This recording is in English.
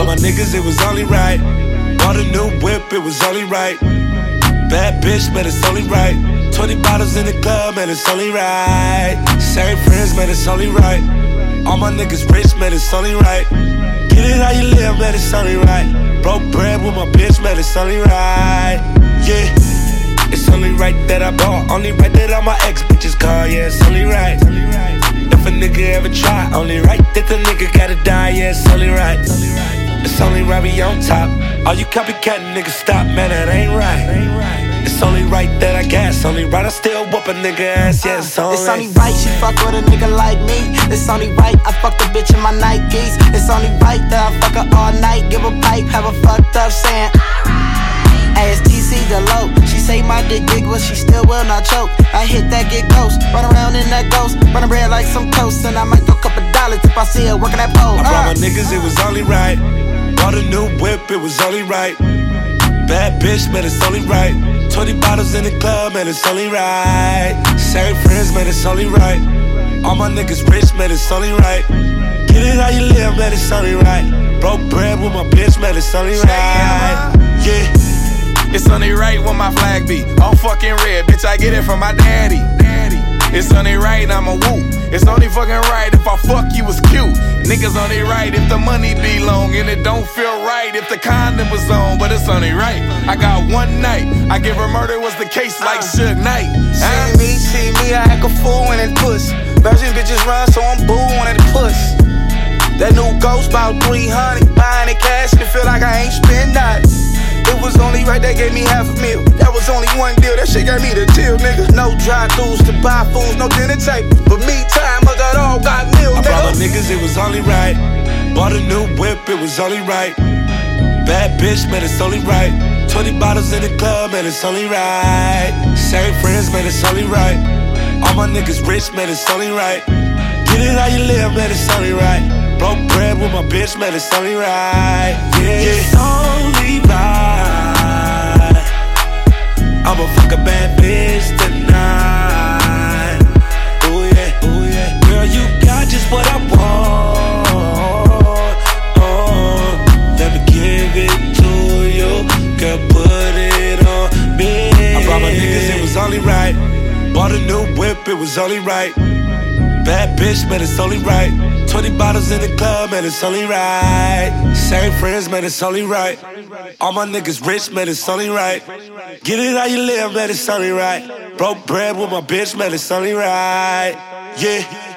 brought my niggas, it was only right. Bought a new whip, it was only right. Bad bitch, man, it's only right. 20 bottles in the club, man, it's only right. Same friends, man, it's only right. All my niggas rich, man, it's only right. Get it how you live, man, it's only right. Broke bread with my bitch, man, it's only right. Yeah, it's only right that I bought. Only right that all my ex bitches call. Yeah, it's only right. If a nigga ever try, only right that the nigga gotta die. Yeah, it's only right. It's only right we on top. All you copycat niggas stop, man, that ain't right. It's only right that I gas. Only right I still whoop a nigga ass. Yeah, it's only right she fuck with a nigga like me. It's only right I fuck the bitch in my Nikes. It's only right that I fuck her all night. Give a pipe, have a fucked up saying ask TC the low. She say my dick big, but she still will not choke. I hit that get ghost, run around in that ghost, running red like some toast, and I might throw a couple dollars if I see her working that pole. I brought my niggas, it was only right. Bought a new whip, it was only right. Bad bitch, man, it's only right. 20 bottles in the club, man, it's only right. Same friends, man, it's only right. All my niggas rich, man, it's only right. Get it how you live, man, it's only right. Broke bread with my bitch, man, it's only right. Yeah. It's only right when my flag be all fucking red, bitch, I get it from my daddy. It's only right, I'ma woo. It's only fucking right if I fuck you was cute. Niggas only right if the money be long, and it don't feel right if the condom was on, but it's only right. I got one night, I give her murder was the case like Suge Knight. See me, I act a fool in that puss. Virgin bitches run, so I'm booing at the puss. That new ghost about 300, buying it cash and feel like I ain't spend nothing. It was only right that gave me $500,000. That was only one deal, that shit gave me the deal, nigga. No drive-thrus to buy fools, no dinner table. But me time, I got all got meal, nigga. I brought my niggas, it was only right. Bought a new whip, it was only right. Bad bitch, man, it's only right. 20 bottles in the club, man, it's only right. Same friends, man, it's only right. All my niggas rich, man, it's only right. Get it how you live, man, it's only right. Broke bread with my bitch, man, it's only right. Yeah, it's only right. I'ma fuck a bad bitch tonight. Oh yeah, oh yeah. Girl, you got just what I want. Oh, let me give it to you. Girl, put it on me. I brought my niggas, it was only right. Bought a new whip, it was only right. Bad bitch, man, it's only right. 20 bottles in the club, man, it's only right. Same friends, man, it's only right. All my niggas rich, man, it's only right. Get it how you live, man, it's only right. Broke bread with my bitch, man, it's only right. Yeah.